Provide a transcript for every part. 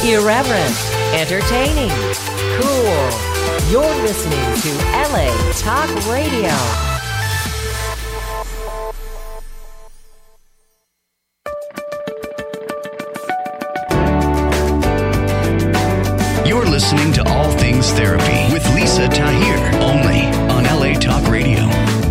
Irreverent, entertaining, cool. You're listening to LA Talk Radio. You're listening to All Things Therapy with Lisa Tahir, only on LA Talk Radio.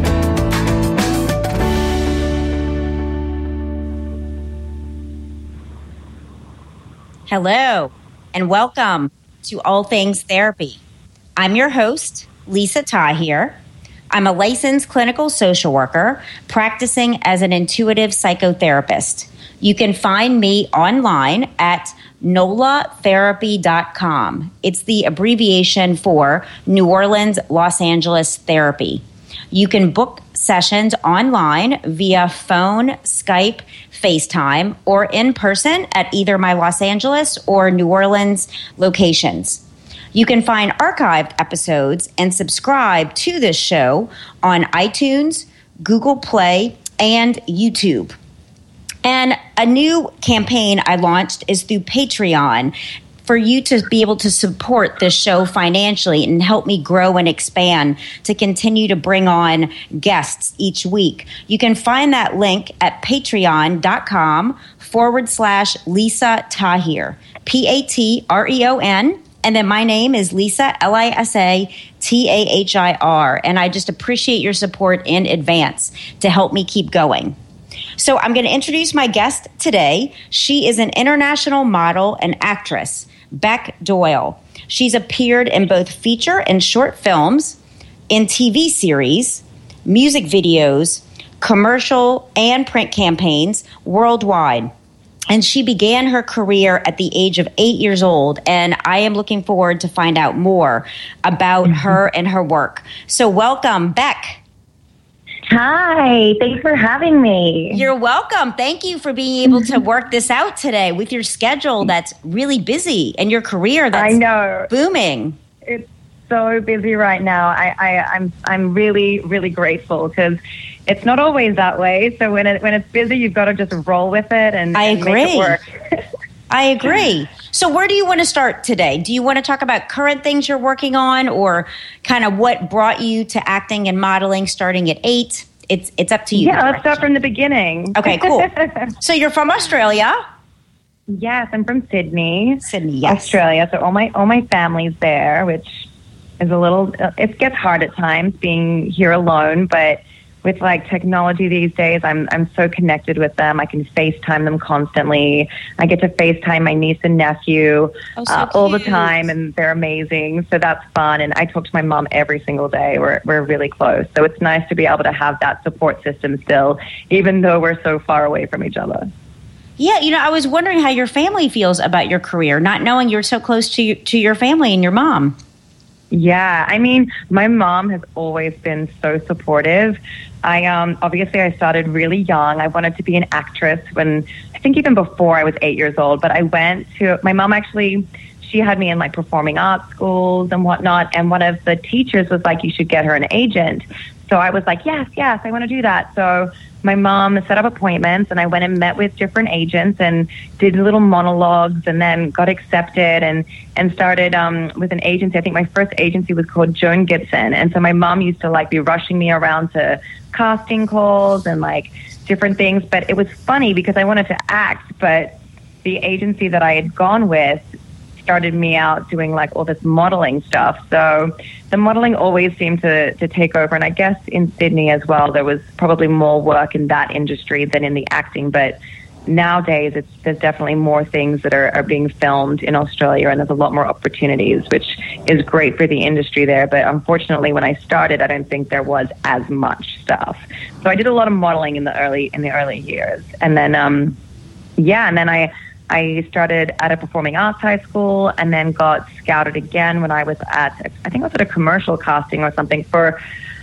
Hello, and welcome to All Things Therapy. I'm your host, Lisa Tahir. I'm a licensed clinical social worker practicing as an intuitive psychotherapist. You can find me online at nolatherapy.com. It's the abbreviation for New Orleans, Los Angeles Therapy. You can book sessions online via phone, Skype, FaceTime, or in person at either my Los Angeles or New Orleans locations. You can find archived episodes and subscribe to this show on iTunes, Google Play, and YouTube. And a new campaign I launched is through Patreon for you to be able to support this show financially and help me grow and expand to continue to bring on guests each week. You can find that link at patreon.com/Lisa Tahir, Patreon. And then my name is Lisa, Lisatahir. And I just appreciate your support in advance to help me keep going. So I'm going to introduce my guest today. She is an international model and actress, Beck Doyle. She's appeared in both feature and short films, in TV series, music videos, commercial and print campaigns worldwide. And she began her career at the age of 8 years old, and I am looking forward to find out more about her and her work. So welcome, Beck. Hi, thanks for having me. You're welcome. Thank you for being able to work this out today with your schedule that's really busy and your career that's booming. It's so busy right now. I'm really, really grateful because it's not always that way. So when it's busy, you've got to just roll with it and make it work. I agree. So where do you want to start today? Do you want to talk about current things you're working on or kind of what brought you to acting and modeling starting at 8? It's up to you. Yeah, let's start from the beginning. Okay, cool. So you're from Australia? Yes, I'm from Sydney. Sydney, yes. Australia. So all my family's there, which is a little, it gets hard at times being here alone, but with like technology these days, I'm so connected with them. I can FaceTime them constantly. I get to FaceTime my niece and nephew all the time, and they're amazing. So that's fun. And I talk to my mom every single day. We're really close. So it's nice to be able to have that support system still, even though we're so far away from each other. Yeah, I was wondering how your family feels about your career, not knowing you're so close to your family and your mom. Yeah, I mean, my mom has always been so supportive. Obviously I started really young. I wanted to be an actress I think even before I was 8 years old, but I went to, my mom actually, she had me in like performing arts schools and whatnot. And one of the teachers was like, you should get her an agent. So I was like, yes, I want to do that. So my mom set up appointments and I went and met with different agents and did little monologues and then got accepted and started with an agency. I think my first agency was called Joan Gibson. And so my mom used to like be rushing me around to casting calls and like different things. But it was funny because I wanted to act, but the agency that I had gone with started me out doing like all this modeling stuff. So the modeling always seemed to take over. And I guess in Sydney as well, there was probably more work in that industry than in the acting. But nowadays, there's definitely more things that are being filmed in Australia, and there's a lot more opportunities, which is great for the industry there. But unfortunately, when I started, I don't think there was as much stuff. So I did a lot of modeling in the early years. And then, and then I started at a performing arts high school and then got scouted again when I was I think I was at a commercial casting or something for,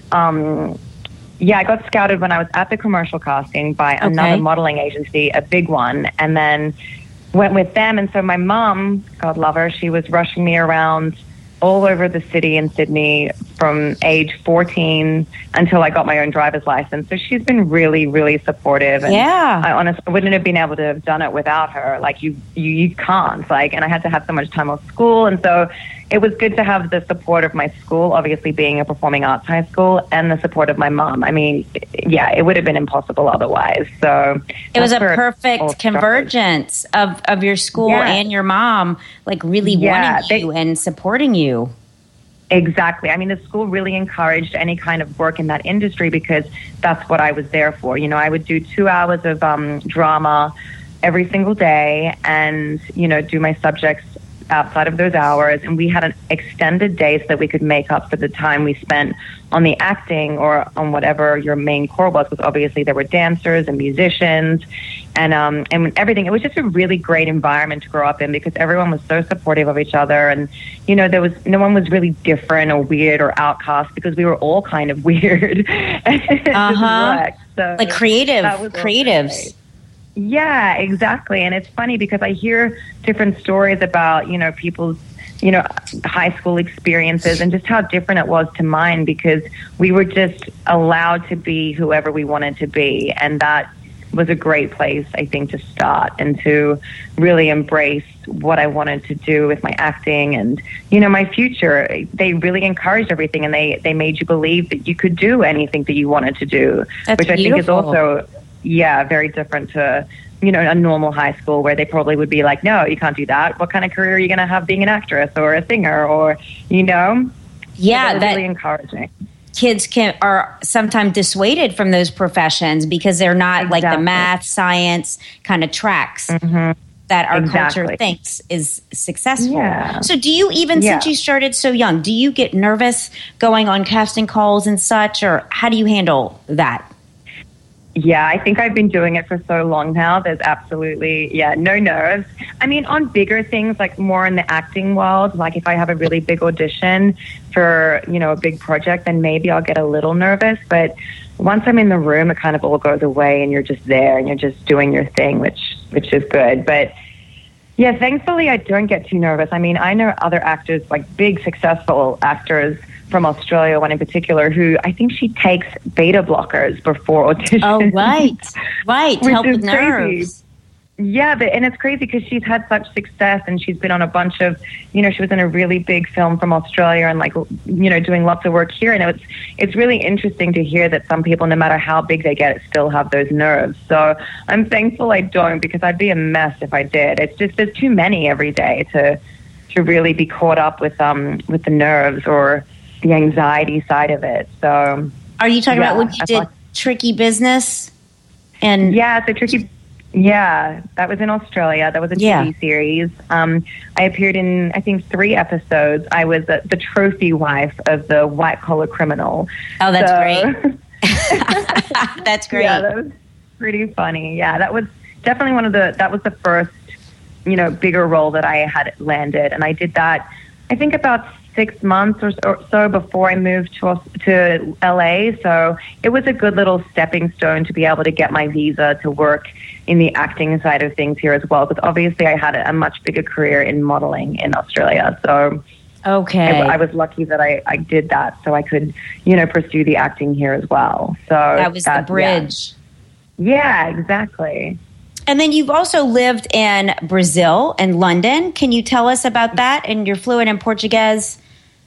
I got scouted when I was at the commercial casting by another modeling agency, a big one, and then went with them. And so my mom, God love her, she was rushing me around all over the city in Sydney from age 14 until I got my own driver's license. So she's been really, really supportive. And Yeah. I honestly wouldn't have been able to have done it without her. Like you can't. Like, and I had to have so much time off school, and so it was good to have the support of my school, obviously being a performing arts high school, and the support of my mom. I mean, yeah, it would have been impossible otherwise. So it was a that's where it all perfect started. convergence of your school Yeah. and your mom, like really Yeah, wanting you and supporting you. Exactly. I mean, the school really encouraged any kind of work in that industry because that's what I was there for. You know, I would do 2 hours of drama every single day and, you know, do my subjects outside of those hours. And we had an extended day so that we could make up for the time we spent on the acting or on whatever your main core was, because obviously there were dancers and musicians and everything. It was just a really great environment to grow up in because everyone was so supportive of each other. And, you know, no one was really different or weird or outcast because we were all kind of weird. So like creatives. Great. Yeah, exactly. And it's funny because I hear different stories about, you know, people's, you know, high school experiences and just how different it was to mine because we were just allowed to be whoever we wanted to be. And that was a great place, I think, to start and to really embrace what I wanted to do with my acting and, you know, my future. They really encouraged everything and they made you believe that you could do anything that you wanted to do, That's which I think is beautiful. also... yeah, very different to, you know, a normal high school where they probably would be like, no, you can't do that. What kind of career are you going to have being an actress or a singer or, you know? Yeah, so that really encouraging. kids are sometimes dissuaded from those professions because they're not like the Exactly. math, science kind of tracks that our culture Exactly. thinks is successful. Yeah. So do you even, since you started so young, do you get nervous going on casting calls and such, or how do you handle that? Yeah, I think I've been doing it for so long now. There's absolutely, no nerves. I mean, on bigger things, like more in the acting world, like if I have a really big audition for, you know, a big project, then maybe I'll get a little nervous. But once I'm in the room, it kind of all goes away and you're just there and you're just doing your thing, which is good. But yeah, thankfully I don't get too nervous. I mean, I know other actors, like big successful actors from Australia, one in particular, who I think she takes beta blockers before auditions. Oh, right. Which Help is with crazy. nerves. Yeah, and it's crazy because she's had such success and she's been on a bunch of, you know, she was in a really big film from Australia and like, you know, doing lots of work here. And it's really interesting to hear that some people, no matter how big they get, still have those nerves. So I'm thankful I don't, because I'd be a mess if I did. It's just, there's too many every day to really be caught up with the nerves or the anxiety side of it. So Are you talking about when you I did thought- Tricky Business? And Yeah, it's a tricky. Yeah, that was in Australia. That was a TV series. I appeared in, I think, 3 episodes. I was the trophy wife of the white collar criminal. Oh, that's great. That's great. Yeah, that was pretty funny. Yeah, that was definitely that was the first, you know, bigger role that I had landed. And I did that, I think, about 6 months or so before I moved to LA. So it was a good little stepping stone to be able to get my visa to work in the acting side of things here as well. Because obviously I had a much bigger career in modeling in Australia. So Okay. I was lucky that I did that so I could, you know, pursue the acting here as well. So that was the bridge. Yeah, exactly. And then you've also lived in Brazil and London. Can you tell us about that? And you're fluent in Portuguese?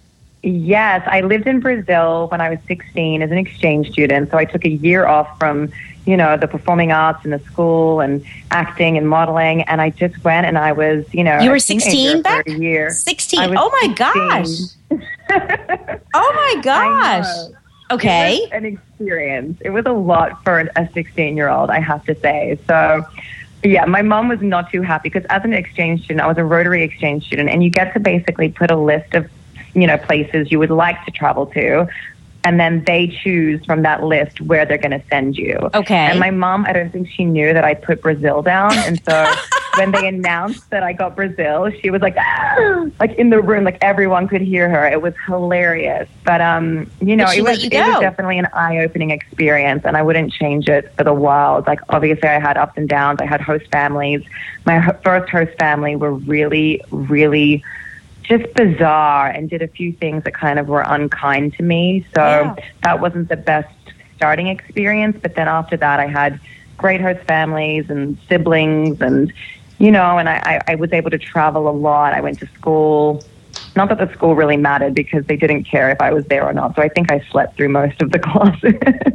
Yes, I lived in Brazil when I was 16 as an exchange student. So I took a year off from, you know, the performing arts and the school and acting and modeling. And I just went and I was, you know, You were a teenager 16 back? for a year. 16. I was Oh my 16. gosh. Oh my gosh. I know. Okay. It was an experience. It was a lot for a 16-year-old, I have to say. So, yeah, my mom was not too happy because as an exchange student, I was a Rotary exchange student, and you get to basically put a list of, you know, places you would like to travel to, and then they choose from that list where they're going to send you. Okay. And my mom, I don't think she knew that I put Brazil down, and so when they announced that I got Brazil, she was like, like in the room, like everyone could hear her. It was hilarious. But, you know, But she it let was you it was go. definitely an eye-opening experience, and I wouldn't change it for the world. Like, obviously, I had ups and downs. I had host families. My first host family were really, really just bizarre and did a few things that kind of were unkind to me. So that wasn't the best starting experience. But then after that, I had great host families and siblings and, and I was able to travel a lot. I went to school. Not that the school really mattered because they didn't care if I was there or not. So I think I slept through most of the classes.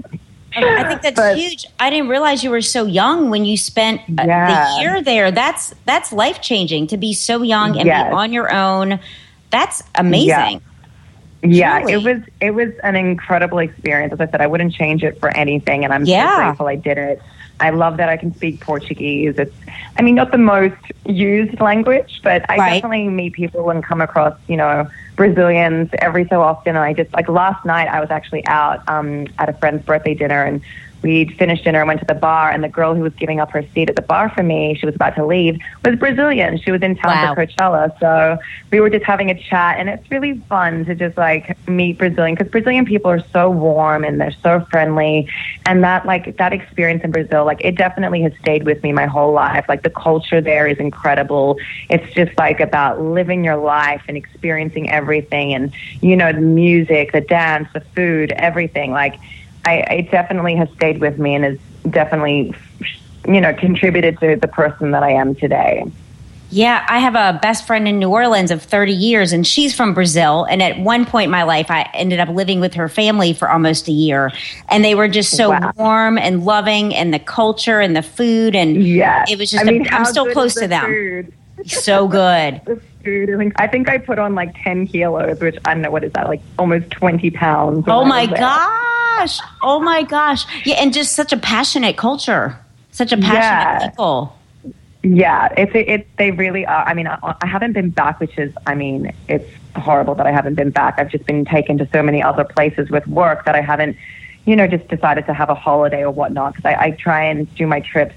I think that's huge. I didn't realize you were so young when you spent the year there. That's life-changing to be so young and be on your own. That's amazing. Yeah, it was an incredible experience. As I said, I wouldn't change it for anything, and I'm so grateful I did it. I love that I can speak Portuguese. It's, not the most used language, but I definitely meet people and come across, Brazilians every so often. And I just, last night I was actually out at a friend's birthday dinner, and we'd finished dinner and went to the bar, and the girl who was giving up her seat at the bar for me, she was about to leave, was Brazilian. She was in town for Coachella. So we were just having a chat, and it's really fun to just meet Brazilian, because Brazilian people are so warm and they're so friendly. And that experience in Brazil, it definitely has stayed with me my whole life. The culture there is incredible. It's just about living your life and experiencing everything, and, the music, the dance, the food, everything. It definitely has stayed with me and has definitely, contributed to the person that I am today. Yeah, I have a best friend in New Orleans of 30 years, and she's from Brazil. And at one point in my life, I ended up living with her family for almost a year. And they were just so warm and loving, and the culture and the food. And it was just, I'm still close to them. Food? So good. The food. I think I put on 10 kilos, which I don't know, what is that, almost 20 pounds. Oh my gosh. Oh my gosh. Yeah, and just such a passionate culture. Such a passionate people. Yeah, they really are. I haven't been back, which is, it's horrible that I haven't been back. I've just been taken to so many other places with work that I haven't, just decided to have a holiday or whatnot. Because I try and do my trips.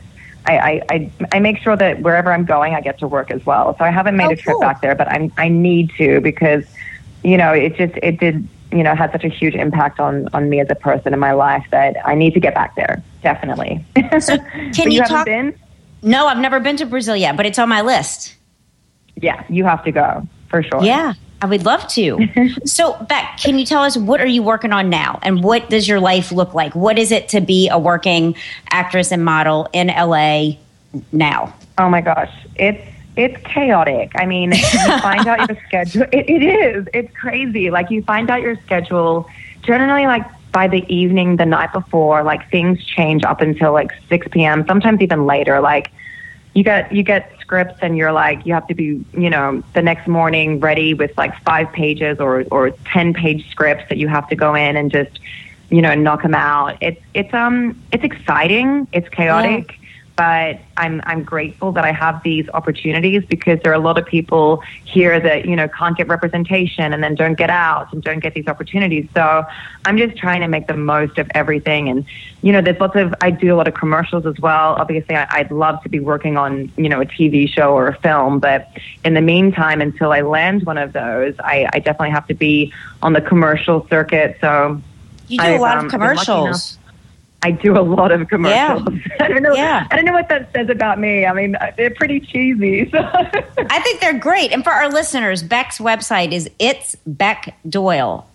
I make sure that wherever I'm going, I get to work as well. So I haven't made a trip back there, but I need to, because, it did, had such a huge impact on me as a person in my life that I need to get back there. Definitely. So can you talk? Been? No, I've never been to Brazil yet, but it's on my list. Yeah, you have to go for sure. Yeah, I would love to. So, Beck, can you tell us, what are you working on now? And what does your life look like? What is it to be a working actress and model in LA now? Oh my gosh, it's chaotic. You find out your schedule. It is. It's crazy. You find out your schedule generally by the evening, the night before. Things change up until 6 p.m. Sometimes even later. You get scripts, and you're you have to be the next morning ready with 5 pages or 10-page scripts that you have to go in and just knock them out. It's exciting. It's chaotic. Yeah. But I'm grateful that I have these opportunities, because there are a lot of people here that, can't get representation and then don't get out and don't get these opportunities. So I'm just trying to make the most of everything. And, there's I do a lot of commercials as well. Obviously, I'd love to be working on, a TV show or a film. But in the meantime, until I land one of those, I definitely have to be on the commercial circuit. So you do a lot of commercials. I do a lot of commercials. Yeah. I don't know. Yeah. I don't know what that says about me. They're pretty cheesy. So. I think they're great. And for our listeners, Beck's website is It's Beck Doyle,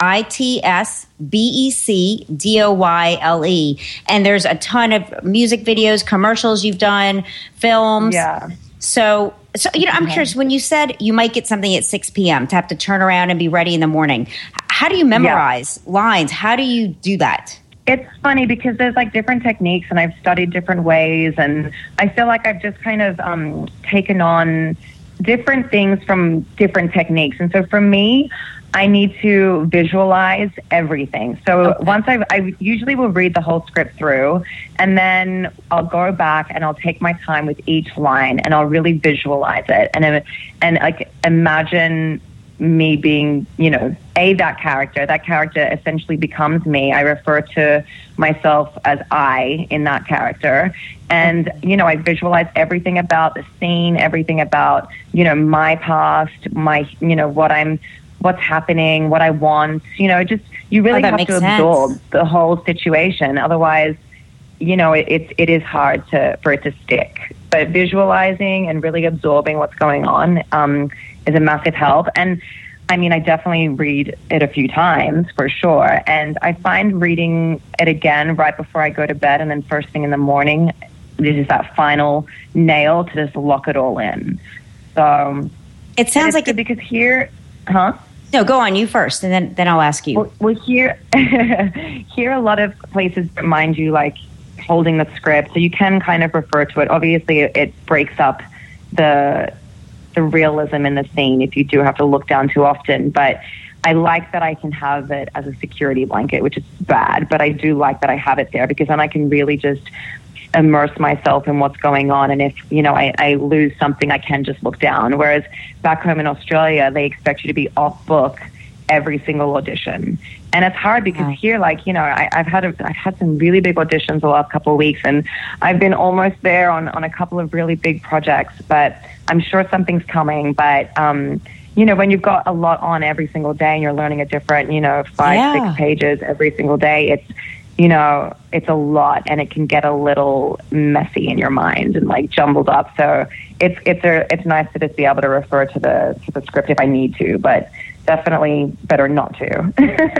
ITSBECDOYLE. And there's a ton of music videos, commercials you've done, films. Yeah. So I'm curious, when you said you might get something at 6 p.m. to have to turn around and be ready in the morning, how do you memorize lines? How do you do that? It's funny because there's different techniques, and I've studied different ways, and I feel like I've just kind of taken on different things from different techniques. And so for me, I need to visualize everything. So once I usually will read the whole script through, and then I'll go back and I'll take my time with each line, and I'll really visualize it and imagine me being, that character. That character essentially becomes me. I refer to myself as I in that character. And, I visualize everything about the scene, everything about, my past, my, what's happening, what I want, you really have to absorb the whole situation. Otherwise, it is hard for it to stick. but visualizing and really absorbing what's going on is a massive help. And I mean, I definitely read it a few times for sure. And I find reading it again right before I go to bed and then first thing in the morning, this is that final nail to just lock it all in. So it sounds like because here, No, go on, you first, and then I'll ask you. Well, here a lot of places remind you like holding the script, so you can kind of refer to it. Obviously, it breaks up the realism in the scene if you do have to look down too often. But I like that I can have it as a security blanket, which is bad, but I do like that I have it there because then I can really just immerse myself in what's going on. And if, I lose something, I can just look down. Whereas back home in Australia, they expect you to be off book every single audition. And it's hard because here, I've had some really big auditions the last couple of weeks, and I've been almost there on a couple of really big projects, but I'm sure something's coming. But, when you've got a lot on every single day and you're learning a different, 5-6 pages every single day, it's a lot, and it can get a little messy in your mind and like jumbled up. So it's nice to just be able to refer to the script if I need to, but definitely better not to.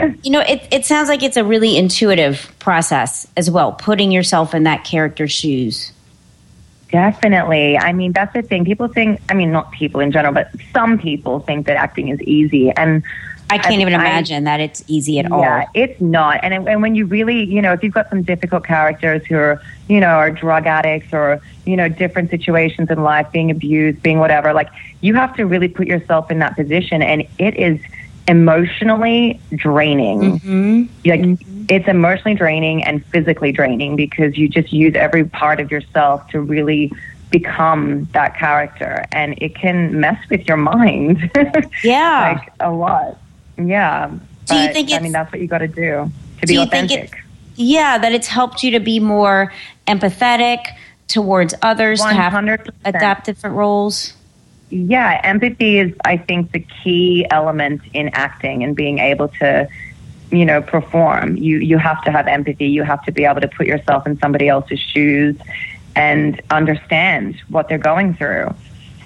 It sounds like it's a really intuitive process as well, putting yourself in that character's shoes. Definitely. I mean, that's the thing. People think, not people in general, but some people think that acting is easy, and I can't even imagine that it's easy at all. Yeah, it's not. And when you really, if you've got some difficult characters who are, are drug addicts or, different situations in life, being abused, being whatever, like you have to really put yourself in that position. And it is emotionally draining. Mm-hmm. It's emotionally draining and physically draining because you just use every part of yourself to really become that character. And it can mess with your mind. Yeah. Like a lot. Yeah. Do you think that's what you got to do to be authentic. That it's helped you to be more empathetic towards others, 100%. to have adapt different roles? Yeah, empathy is, I think, the key element in acting and being able to, perform. You have to have empathy. You have to be able to put yourself in somebody else's shoes and understand what they're going through.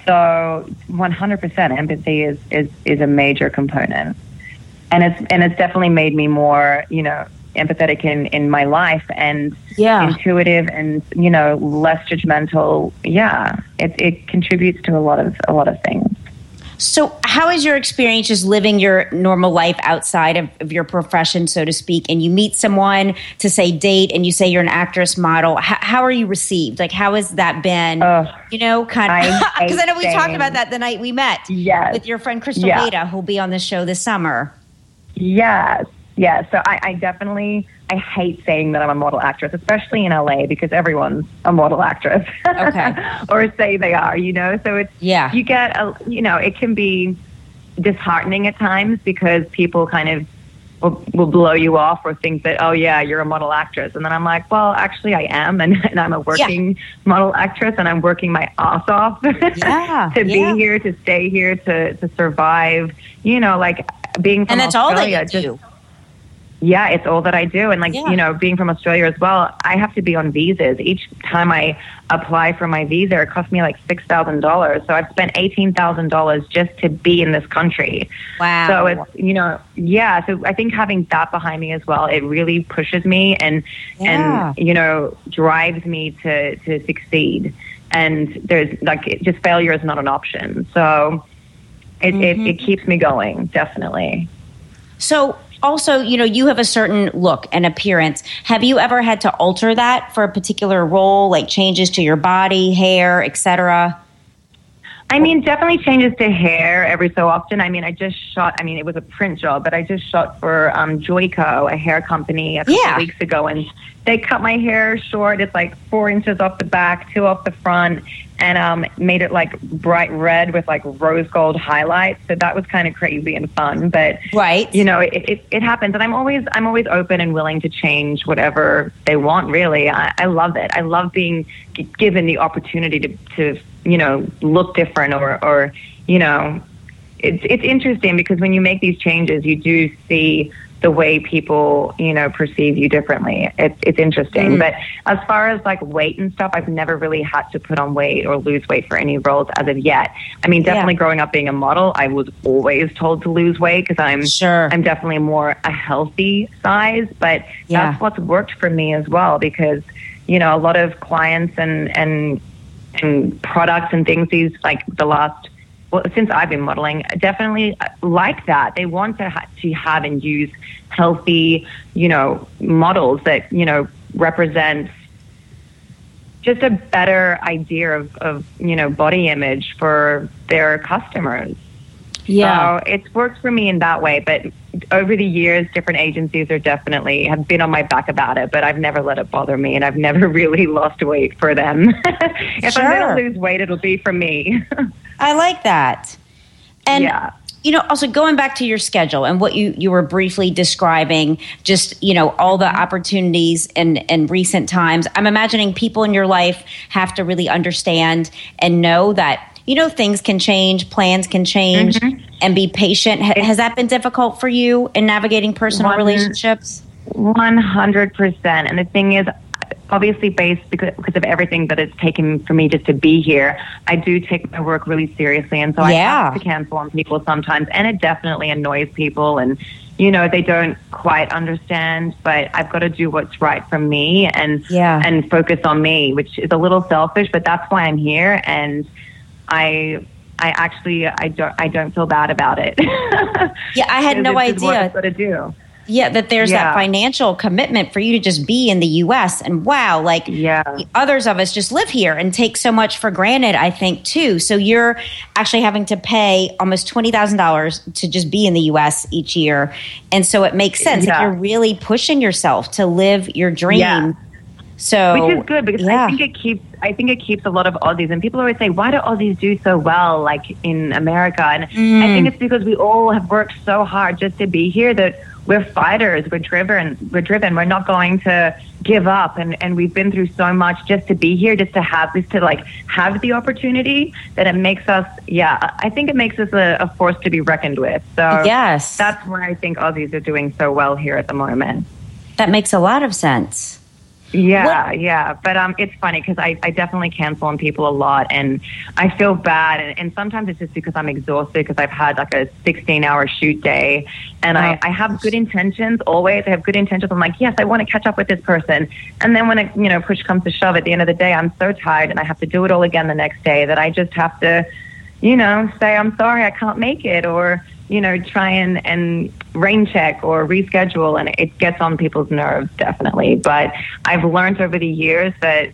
So 100% empathy is a major component. And it's definitely made me more, empathetic in my life and intuitive and, less judgmental. Yeah, it contributes to a lot of things. So how is your experience just living your normal life outside of your profession, so to speak, and you meet someone to say date and you say you're an actress model? How are you received? Like, how has that been, kind of, because I know we talked about that the night we met with your friend Crystal Beta, who'll be on the show this summer. Yes. Yeah, so I definitely, I hate saying that I'm a model actress, especially in LA, because everyone's a model actress. Okay. Or say they are, So it's, you get, it can be disheartening at times because people kind of will blow you off or think that, oh yeah, you're a model actress. And then I'm like, well, actually I am. And I'm a working model actress, and I'm working my ass off to be here, to stay here, to survive, like being from and that's Australia, all that you do. Yeah, it's all that I do. And being from Australia as well, I have to be on visas. Each time I apply for my visa, it costs me like $6,000. So I've spent $18,000 just to be in this country. Wow. So it's, so I think having that behind me as well, it really pushes me and drives me to succeed. And there's just failure is not an option. So it keeps me going, definitely. So also, you have a certain look and appearance. Have you ever had to alter that for a particular role, like changes to your body, hair, etc.? Definitely changes to hair every so often. I just shot, it was a print job, but I just shot for Joico, a hair company, a couple of weeks ago, and they cut my hair short. It's like 4 inches off the back, 2 off the front, and made it like bright red with like rose gold highlights. So that was kind of crazy and fun. But it happens, and I'm always open and willing to change whatever they want. Really, I love it. I love being given the opportunity to look different or it's interesting because when you make these changes, you do see the way people, perceive you differently. It's interesting. But as far as like weight and stuff, I've never really had to put on weight or lose weight for any roles as of yet. I mean, definitely growing up being a model, I was always told to lose weight because I'm definitely more a healthy size. But that's what's worked for me as well, because, a lot of clients and products and things, since I've been modeling, definitely like that. They want to have and use healthy, models that, represent just a better idea of body image for their customers. Yeah. So it's worked for me in that way. But over the years, different agencies have been on my back about it, but I've never let it bother me, and I've never really lost weight for them. If I'm going to lose weight, it'll be for me. I like that. And, also going back to your schedule and what you were briefly describing, just, all the opportunities in recent times, I'm imagining people in your life have to really understand and know that, things can change, plans can change, and be patient. Has that been difficult for you in navigating personal relationships? 100%. And the thing is, obviously based because of everything that it's taken for me just to be here, I do take my work really seriously. And so I have to cancel on people sometimes. And it definitely annoys people. And, they don't quite understand. But I've got to do what's right for me and focus on me, which is a little selfish. But that's why I'm here. And I don't feel bad about it. I had no idea. What I've got to do. Yeah, that there's that financial commitment for you to just be in the U.S. And wow, others of us just live here and take so much for granted, I think, too. So you're actually having to pay almost $20,000 to just be in the U.S. each year. And so it makes sense. Like you're really pushing yourself to live your dream. Yeah. So, which is good because I think it keeps a lot of Aussies, and people always say, why do Aussies do so well like in America? And I think it's because we all have worked so hard just to be here that we're fighters, we're driven, we're not going to give up, and we've been through so much just to be here, just to have have the opportunity that it makes us, I think it makes us a force to be reckoned with. So that's why I think Aussies are doing so well here at the moment. That makes a lot of sense. But it's funny because I definitely cancel on people a lot, and I feel bad, and sometimes it's just because I'm exhausted because I've had like a 16-hour shoot day, and I have good intentions always. I have good intentions. I'm like, yes, I want to catch up with this person, and then when it push comes to shove, at the end of the day, I'm so tired and I have to do it all again the next day that I just have to, say I'm sorry, I can't make it, or try and rain check or reschedule, and it gets on people's nerves, definitely. But I've learned over the years that,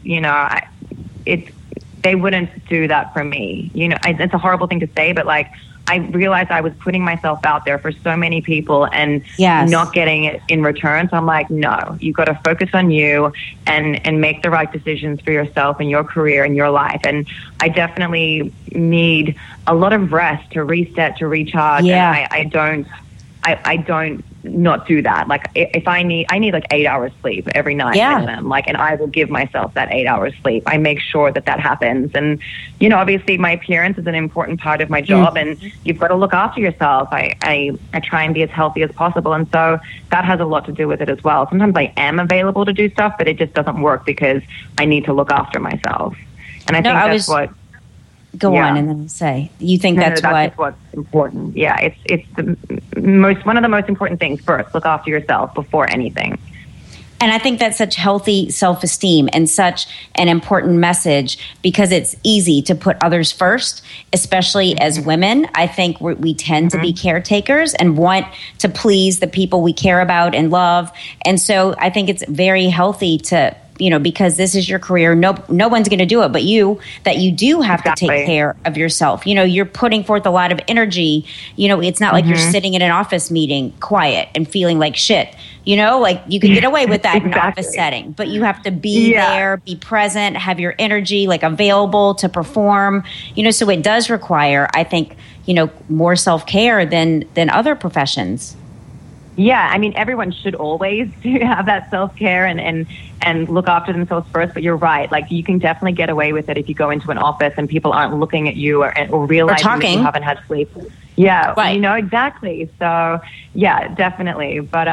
they wouldn't do that for me. It's a horrible thing to say, but I realized I was putting myself out there for so many people and not getting it in return. So I'm like, no, you've got to focus on you and make the right decisions for yourself and your career and your life. And I definitely need a lot of rest to reset, to recharge. Yeah. And I don't not do that. Like if I need like 8 hours sleep every night. Minimum, and I will give myself that 8 hours sleep. I make sure that happens. And, obviously my appearance is an important part of my job, and you've got to look after yourself. I try and be as healthy as possible. And so that has a lot to do with it as well. Sometimes I am available to do stuff, but it just doesn't work because I need to look after myself. And I think that's what... Go on, and then say you think that's what's important. Yeah, it's one of the most important things. First, look after yourself before anything. And I think that's such healthy self-esteem and such an important message because it's easy to put others first, especially as women. I think we tend to be caretakers and want to please the people we care about and love. And so I think it's very healthy to, because this is your career, no one's going to do it but you, that you do have to take care of yourself. You're putting forth a lot of energy. It's not like you're sitting in an office meeting quiet and feeling like shit. You can get away with that in an office setting, but you have to be there, be present, have your energy available to perform, so it does require, I think, more self-care than other professions. Yeah, I mean, everyone should always have that self-care and look after themselves first. But you're right. You can definitely get away with it if you go into an office and people aren't looking at you or realizing that you haven't had sleep. Yeah, Right. you know, exactly. So, yeah, definitely. But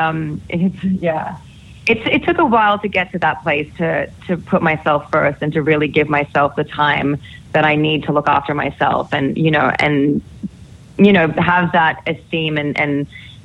it took a while to get to that place to put myself first and to really give myself the time that I need to look after myself and have that esteem and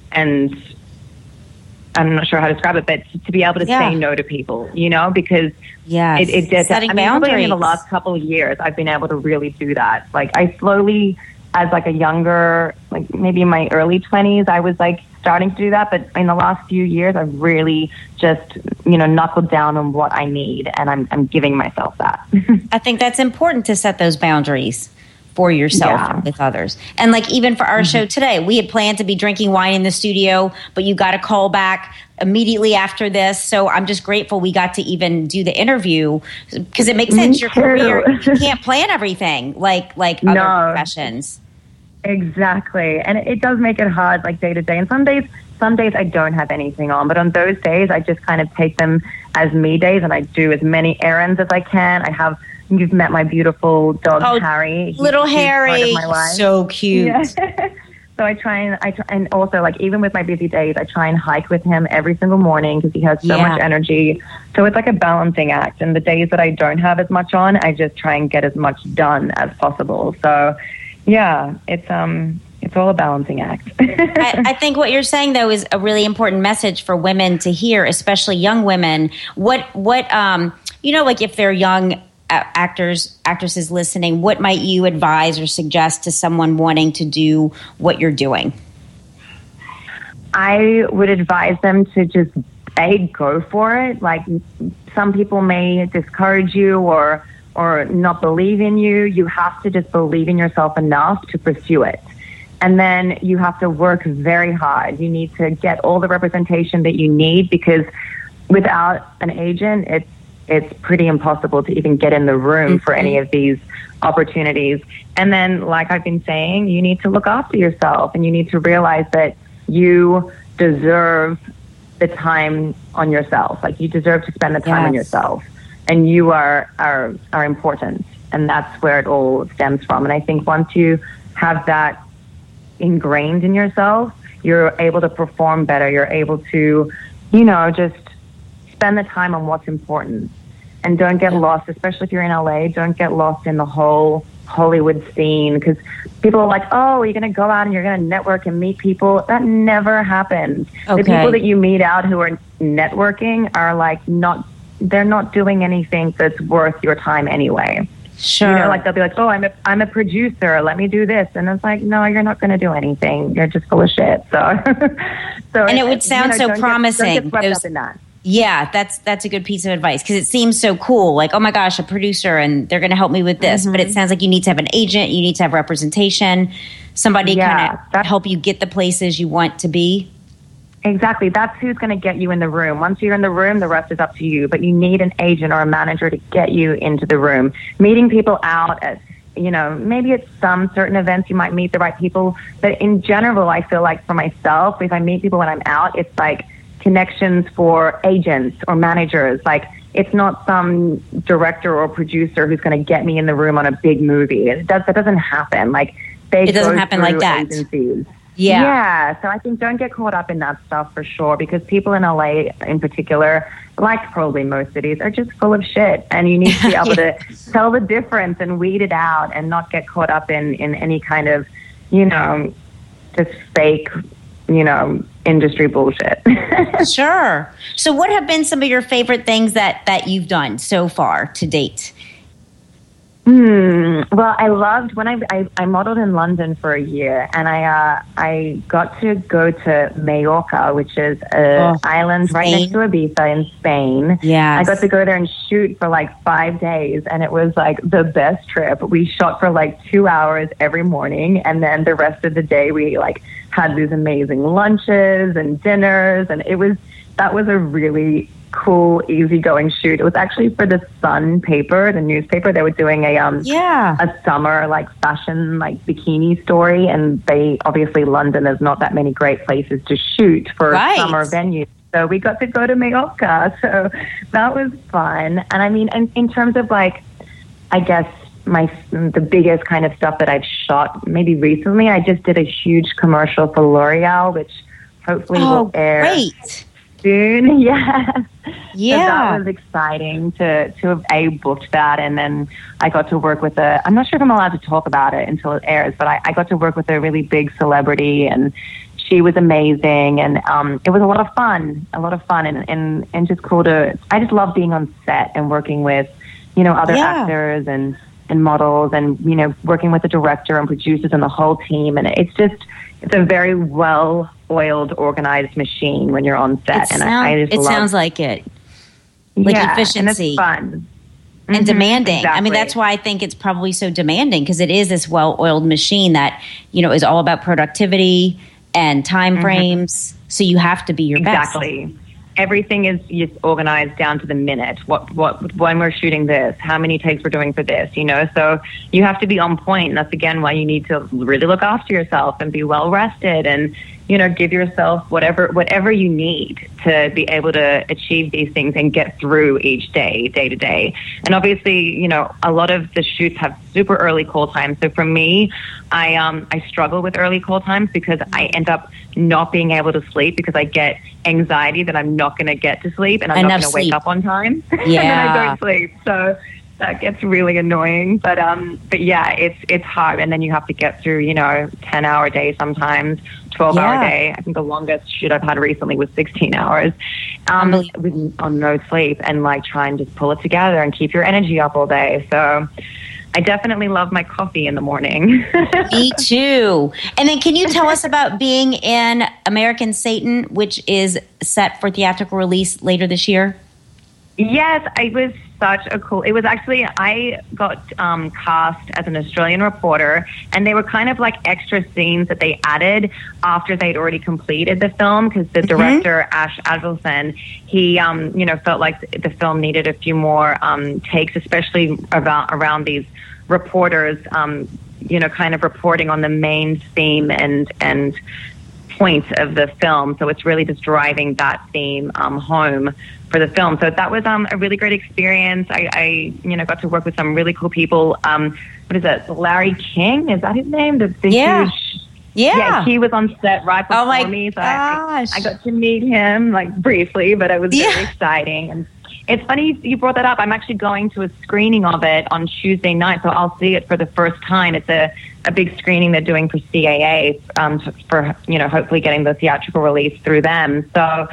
I'm not sure how to describe it, but to be able to say no to people, because it did. Setting probably boundaries. in the last couple of years, I've been able to really do that. Like I slowly, as like a younger, like maybe in my early 20s, I was like starting to do that. But in the last few years, I've really just, knuckled down on what I need, and I'm giving myself that. I think that's important to set those boundaries for yourself and with others. And like even for our show today, we had planned to be drinking wine in the studio, but you got a call back immediately after this. So I'm just grateful we got to even do the interview because it makes sense. Your career, you can't plan everything like other professions. Exactly. And it does make it hard, like day to day. And some days I don't have anything on, but on those days I just kind of take them as me days and I do as many errands as I can. You've met my beautiful dog, Harry. Little Harry. Part of my life. So cute. Yeah. So I try and also like even with my busy days, I try and hike with him every single morning because he has so much energy. So it's like a balancing act. And the days that I don't have as much on, I just try and get as much done as possible. So yeah, it's all a balancing act. I think what you're saying though is a really important message for women to hear, especially young women. What like if they're young actresses listening, what might you advise or suggest to someone wanting to do what you're doing? I would advise them to just go for it. Like some people may discourage you or not believe in you. You have to just believe in yourself enough to pursue it. And then you have to work very hard. You need to get all the representation that you need because without an agent, it's pretty impossible to even get in the room for any of these opportunities. And then, like I've been saying, you need to look after yourself and you need to realize that you deserve the time on yourself. Like you deserve to spend the time on yourself and you are important. And that's where it all stems from. And I think once you have that ingrained in yourself, you're able to perform better. You're able to, just spend the time on what's important and don't get lost, especially if you're in LA, don't get lost in the whole Hollywood scene because people are like, oh, you're going to go out and you're going to network and meet people. That never happens. Okay. The people that you meet out who are networking are like they're not doing anything that's worth your time anyway. Sure. Like they'll be like, oh, I'm a producer. Let me do this. And it's like, no, you're not going to do anything. You're just full of shit. So, and it would sound so promising. Don't get swept up in that. Yeah, that's a good piece of advice because it seems so cool. Like, oh my gosh, a producer and they're going to help me with this. But it sounds like you need to have an agent. You need to have representation. Somebody kind of help you get the places you want to be. Exactly. That's who's going to get you in the room. Once you're in the room, the rest is up to you. But you need an agent or a manager to get you into the room. Meeting people out at, maybe at some certain events you might meet the right people. But in general, I feel like for myself, if I meet people when I'm out, it's like connections for agents or managers. Like it's not some director or producer who's going to get me in the room on a big movie. That doesn't happen. Like it doesn't happen like that. Agencies. Yeah. So I think don't get caught up in that stuff for sure because people in LA in particular, like probably most cities, are just full of shit. And you need to be able to tell the difference and weed it out and not get caught up in any kind of, just fake, industry bullshit. Sure. So what have been some of your favorite things that you've done so far to date? Well, I loved when I modeled in London for a year, and I got to go to Mallorca, which is an island right next to Ibiza in Spain. Yeah, I got to go there and shoot for like 5 days, and it was like the best trip. We shot for like 2 hours every morning, and then the rest of the day we like had these amazing lunches and dinners, and that was a really cool, easygoing shoot. It was actually for the Sun paper, the newspaper. They were doing a summer like fashion like bikini story, and they obviously London there's not that many great places to shoot for summer venues. So we got to go to Mallorca. So that was fun. And I mean, in terms of like, I guess the biggest kind of stuff that I've shot maybe recently. I just did a huge commercial for L'Oreal, which hopefully will air soon. Yeah. Yeah. So that was exciting to have booked that. And then I got to work with I'm not sure if I'm allowed to talk about it until it airs, but I got to work with a really big celebrity, and she was amazing. And it was a lot of fun and just cool I just love being on set and working with, other actors and models, and, working with the director and producers and the whole team. And it's a very well-oiled, organized machine when you're on set. Sounds like it. Like efficiency. And it's fun. And demanding. Exactly. I mean, that's why I think it's probably so demanding, because it is this well-oiled machine that, is all about productivity and time frames. So you have to be your best. Exactly. Everything is just organized down to the minute. When we're shooting this, how many takes we're doing for this, So you have to be on point. And that's, again, why you need to really look after yourself and be well rested and, give yourself whatever you need to be able to achieve these things and get through each day to day. And obviously, a lot of the shoots have super early call times. So for me, I struggle with early call times because I end up not being able to sleep because I get anxiety that I'm not going to get to sleep and I'm not going to wake up on time. Yeah. And then I don't sleep. So that gets really annoying. But yeah, it's hard. And then you have to get through, 10-hour days sometimes, 12-hour day. I think the longest shoot I've had recently was 16 hours on no sleep, and try and just pull it together and keep your energy up all day. So I definitely love my coffee in the morning. Me too. And then can you tell us about being in American Satan, which is set for theatrical release later this year? Yes, it was it was actually, I got cast as an Australian reporter, and they were kind of like extra scenes that they added after they'd already completed the film, because the director, Ash Adelson, he, felt like the film needed a few more takes, especially around these reporters, kind of reporting on the main theme and points of the film. So it's really just driving that theme home for the film. So that was a really great experience. I got to work with some really cool people. What is it? Larry King? Is that his name? The huge... Yeah, he was on set right before me. So I got to meet him briefly, but it was very exciting. And it's funny you brought that up. I'm actually going to a screening of it on Tuesday night, so I'll see it for the first time. It's a big screening they're doing for CAA for hopefully getting the theatrical release through them. So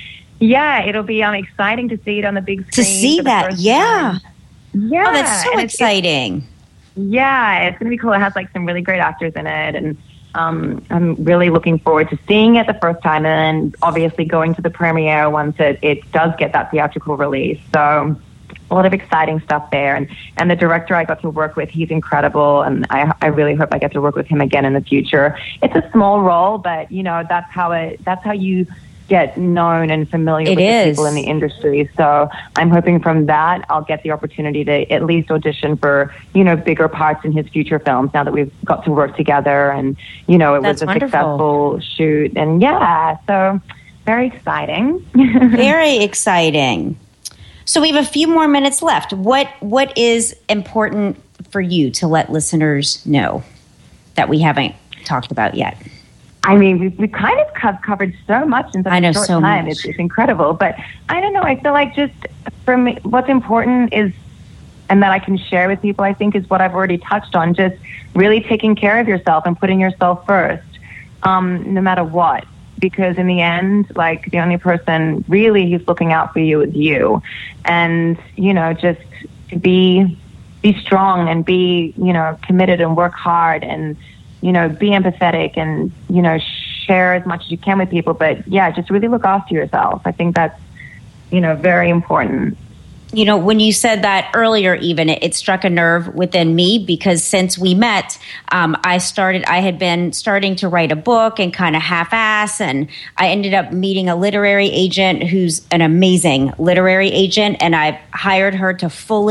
yeah, it'll be exciting to see it on the big screen. To see that, yeah. Oh, that's so exciting. It's going to be cool. It has some really great actors in it, and I'm really looking forward to seeing it the first time, and then obviously going to the premiere once it does get that theatrical release. So a lot of exciting stuff there. And the director I got to work with, he's incredible, and I really hope I get to work with him again in the future. It's a small role, but that's how you get known and familiar with the people in the industry. So I'm hoping from that I'll get the opportunity to at least audition for, bigger parts in his future films now that we've got to work together, and, it was a successful shoot. And so very exciting. Very exciting. So we have a few more minutes left. What is important for you to let listeners know that we haven't talked about yet? I mean, we kind of covered so much in such a short time. It's incredible. But I don't know. I feel like just for me, what's important is, and that I can share with people, I think, is what I've already touched on, just really taking care of yourself and putting yourself first, no matter what. Because in the end, the only person really who's looking out for you is you. And, just to be strong and be, committed and work hard and, be empathetic and, share as much as you can with people. But just really look after yourself. I think that's, very important. When you said that earlier, even it struck a nerve within me, because since we met, I had been starting to write a book and kind of half-ass, and I ended up meeting a literary agent who's an amazing literary agent, and I've hired her to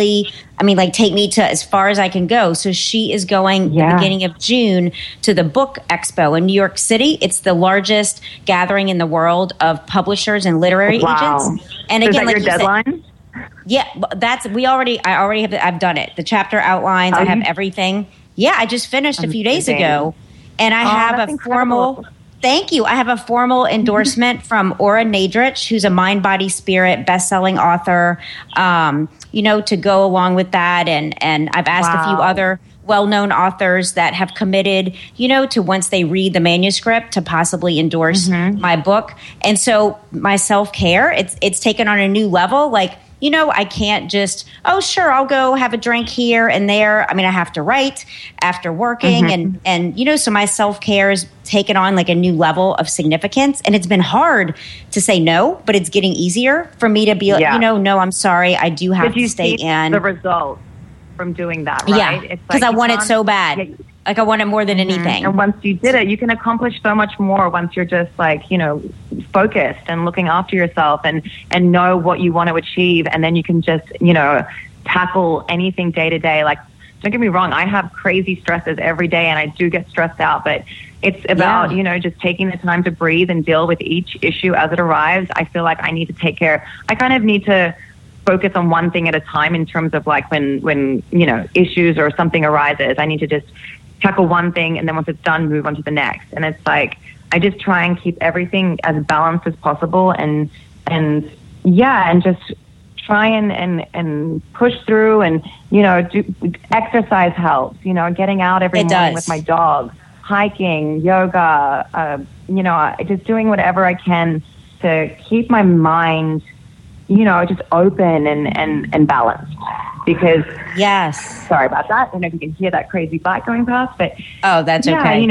take me to as far as I can go. So she is going the beginning of June to the Book Expo in New York City. It's the largest gathering in the world of publishers and literary agents. And so again, is that your deadline? Yeah, I already have, I've done it. The chapter outlines, I have everything. Yeah, I just finished a few days ago. And I have a formal, thank you. I have a formal endorsement from Ora Nadrich, who's a Mind, Body, Spirit best-selling author, to go along with that. And I've asked a few other well-known authors that have committed, to once they read the manuscript to possibly endorse my book. And so my self-care, it's taken on a new level. Like, I can't just, sure, I'll go have a drink here and there. I mean, I have to write after working and so my self-care is taken on like a new level of significance. And it's been hard to say no, but it's getting easier for me to be like, no, I'm sorry. I do have to stay in. The results from doing that, right? Yeah, because I want it so bad. Like I want it more than anything. And once you did it, you can accomplish so much more once you're just like, focused and looking after yourself and know what you want to achieve. And then you can just, tackle anything day to day. Like, don't get me wrong, I have crazy stresses every day and I do get stressed out, but it's about, just taking the time to breathe and deal with each issue as it arrives. I feel like I need to take care. I kind of need to focus on one thing at a time in terms of like when issues or something arises. I need to just tackle one thing and then once it's done, move on to the next. And it's like I just try and keep everything as balanced as possible and just try and push through and do exercise helps. Getting out every morning with my dog, hiking, yoga, just doing whatever I can to keep my mind just open and balanced. Because sorry about that. I don't know if you can hear that crazy bike going past, but that's okay.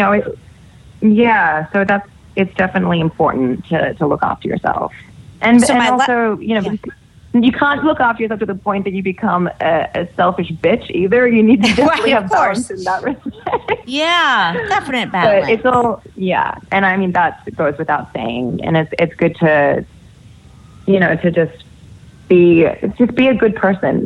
So it's definitely important to look after yourself, and also you can't look after yourself to the point that you become a selfish bitch either. You need to definitely have balance in that respect. Yeah, definite balance. But it's all and I mean that goes without saying, and it's good to to just be a good person.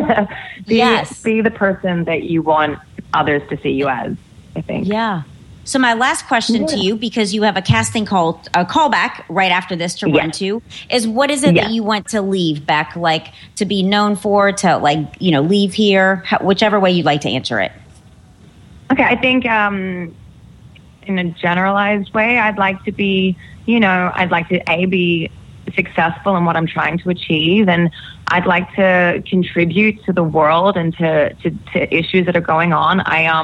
Be the person that you want others to see you as, I think. Yeah. So my last question to you, because you have a casting callback right after this to run to, is what is it that you want to leave back, like to be known for, to like, leave here, whichever way you'd like to answer it. Okay. I think in a generalized way, I'd like to be, I'd like to be successful in what I'm trying to achieve, and I'd like to contribute to the world and to issues that are going on.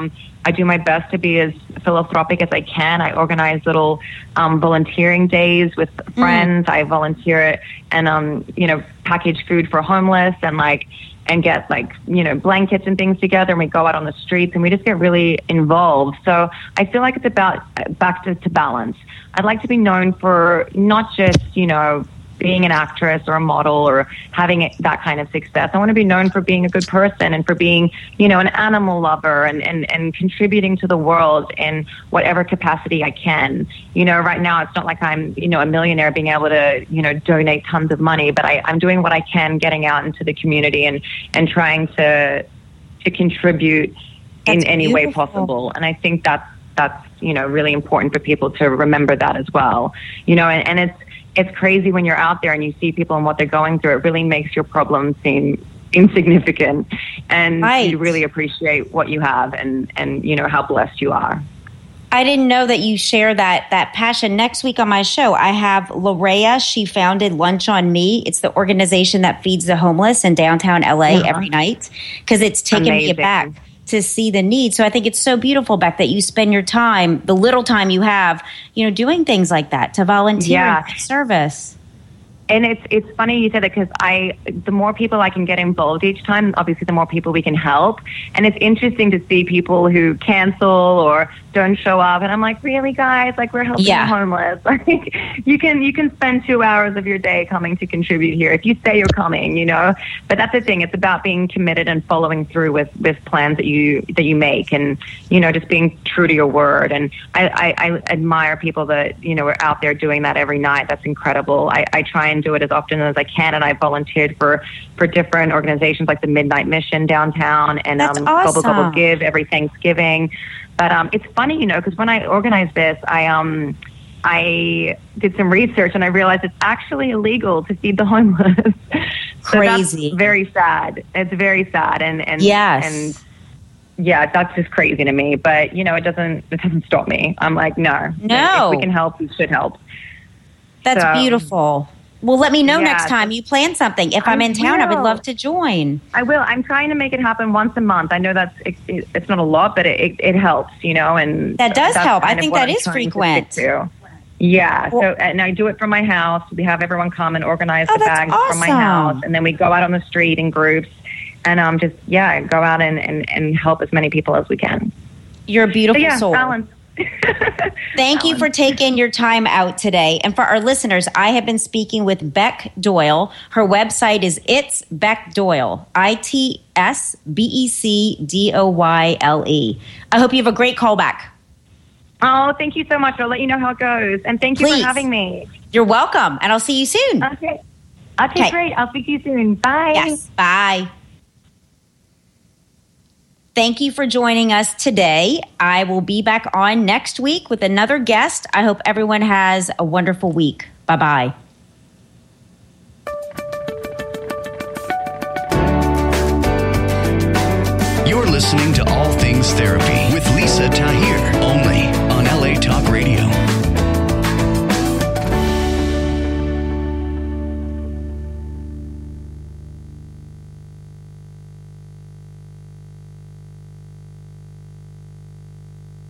I do my best to be as philanthropic as I can. I organize little volunteering days with friends. I volunteer and package food for homeless and get blankets and things together, and we go out on the streets and we just get really involved. So I feel like it's about back to balance. I'd like to be known for not just, being an actress or a model or having that kind of success. I want to be known for being a good person and for being, an animal lover and contributing to the world in whatever capacity I can. Right now it's not like I'm, a millionaire being able to, donate tons of money, but I'm doing what I can, getting out into the community and trying to contribute in any way possible. And I think that's really important for people to remember that as well. And it's crazy when you're out there and you see people and what they're going through. It really makes your problems seem insignificant, and you really appreciate what you have and how blessed you are. I didn't know that you share that passion. Next week on my show, I have Larea. She founded Lunch on Me. It's the organization that feeds the homeless in downtown LA every night, because it's taken me back to see the need. So I think it's so beautiful, Beck, that you spend your time, the little time you have, doing things like that, to volunteer and service. And it's funny you said that, because the more people I can get involved each time, obviously the more people we can help. And it's interesting to see people who cancel or don't show up, and I'm like, really, guys? Like, we're helping the homeless. Like, you can spend 2 hours of your day coming to contribute here if you say you're coming, But that's the thing; it's about being committed and following through with plans that you make, and just being true to your word. And I admire people that are out there doing that every night. That's incredible. I try and do it as often as I can, and I volunteered for different organizations like the Midnight Mission downtown and awesome. Gobble Give every Thanksgiving. But it's funny, because when I organized this, I did some research and I realized it's actually illegal to feed the homeless. Crazy. That's very sad. It's very sad. And yes. And yeah, that's just crazy to me. But, you know, it doesn't stop me. I'm like, no. If we can help, we should help. That's beautiful. Well, let me know Yeah. next time you plan something. If I'm in town, I would love to join. I will. I'm trying to make it happen once a month. I know it's not a lot, but it helps, you know. And That does that's help. I kind of think what that I'm is trying to frequent. stick to. Yeah. So, and I do it from my house. We have everyone come and organize the that's bags from my awesome. house, and then we go out on the street in groups, and go out and help as many people as we can. You're a beautiful So, soul. balance. Thank you for taking your time out today. And for our listeners, I have been speaking with Bec Doyle. Her website is It's Bec Doyle, ITSBECDOYLE. I hope you have a great call back. Oh, thank you so much. I'll let you know how it goes. And thank you Please. for having me. You're welcome. And I'll see you soon. Okay, Okay. great. I'll speak to you soon. Bye. Yes. Bye. Thank you for joining us today. I will be back on next week with another guest. I hope everyone has a wonderful week. Bye-bye. You're listening to All Things Therapy with Lisa Tahir, only on LA Talk Radio.